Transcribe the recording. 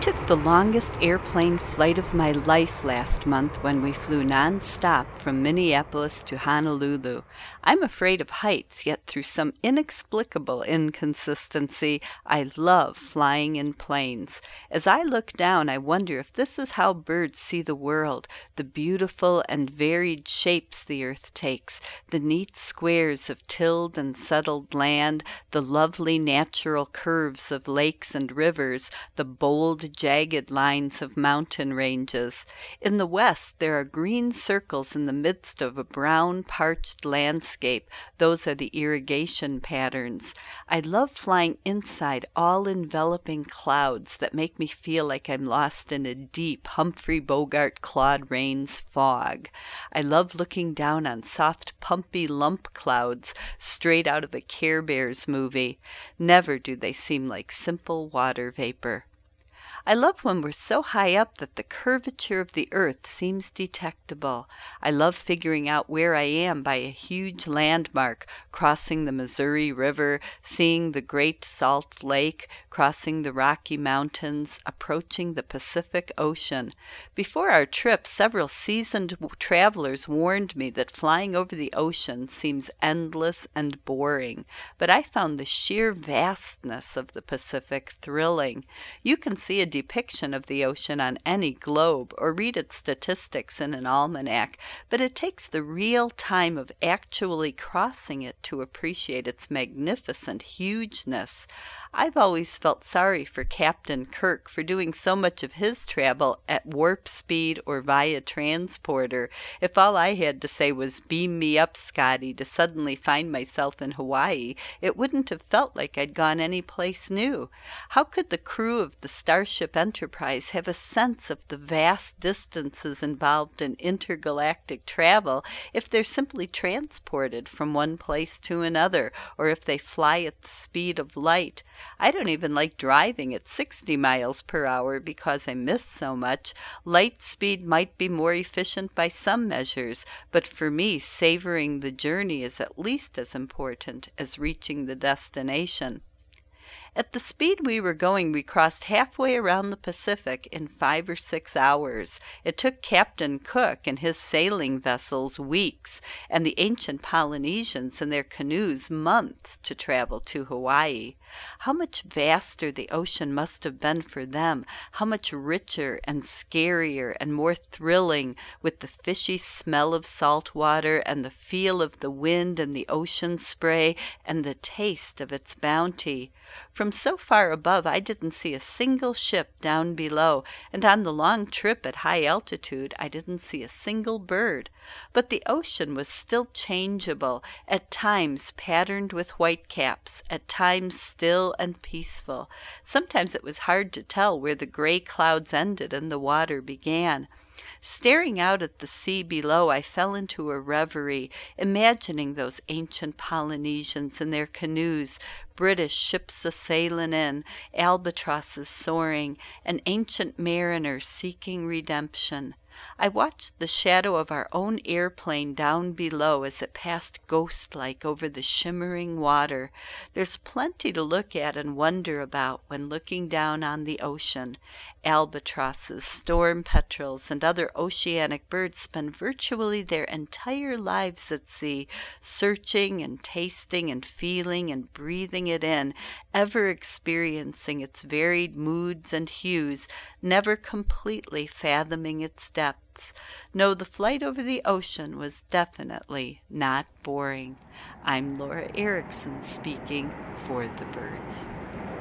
took the longest airplane flight of my life last month when we flew nonstop from Minneapolis to Honolulu. I'm afraid of heights, yet through some inexplicable inconsistency, I love flying in planes. As I look down, I wonder if this is how birds see the world, the beautiful and varied shapes the earth takes, the neat squares of tilled and settled land, the lovely natural curves of lakes and rivers, the bold, jagged lines of mountain ranges. In the west, there are green circles in the midst of a brown, parched landscape. Those are the irrigation patterns. I love flying inside all-enveloping clouds that make me feel like I'm lost in a deep Humphrey Bogart Claude Rains fog. I love looking down on soft, pumpy lump clouds straight out of a Care Bears movie. Never do they seem like simple water vapor. I love when we're so high up that the curvature of the earth seems detectable. I love figuring out where I am by a huge landmark, crossing the Missouri River, seeing the Great Salt Lake, crossing the Rocky Mountains, approaching the Pacific Ocean. Before our trip, several seasoned travelers warned me that flying over the ocean seems endless and boring, but I found the sheer vastness of the Pacific thrilling. You can see a depiction of the ocean on any globe or read its statistics in an almanac, but it takes the real time of actually crossing it to appreciate its magnificent hugeness. I've always felt sorry for Captain Kirk for doing so much of his travel at warp speed or via transporter. If all I had to say was, "Beam me up, Scotty," to suddenly find myself in Hawaii, it wouldn't have felt like I'd gone any place new. How could the crew of the Starship Enterprise have a sense of the vast distances involved in intergalactic travel if they're simply transported from one place to another, or if they fly at the speed of light? I don't even like driving at 60 miles per hour because I miss so much. Light speed might be more efficient by some measures, but for me, savoring the journey is at least as important as reaching the destination. At the speed we were going, we crossed halfway around the Pacific in 5 or 6 hours. It took Captain Cook and his sailing vessels weeks, and the ancient Polynesians and their canoes months to travel to Hawaii. How much vaster the ocean must have been for them, how much richer and scarier and more thrilling, with the fishy smell of salt water and the feel of the wind and the ocean spray and the taste of its bounty. From so far above, I didn't see a single ship down below, and on the long trip at high altitude, I didn't see a single bird. But the ocean was still changeable, at times patterned with whitecaps, at times still and peaceful. Sometimes it was hard to tell where the gray clouds ended and the water began. Staring out at the sea below, I fell into a reverie, imagining those ancient Polynesians in their canoes, British ships a-sailin' in, albatrosses soaring, an ancient mariner seeking redemption. I watched the shadow of our own airplane down below as it passed ghost-like over the shimmering water. There's plenty to look at and wonder about when looking down on the ocean. Albatrosses, storm petrels, and other oceanic birds spend virtually their entire lives at sea, searching and tasting and feeling and breathing it in, ever experiencing its varied moods and hues, never completely fathoming its depths. No, the flight over the ocean was definitely not boring. I'm Laura Erickson speaking for the birds.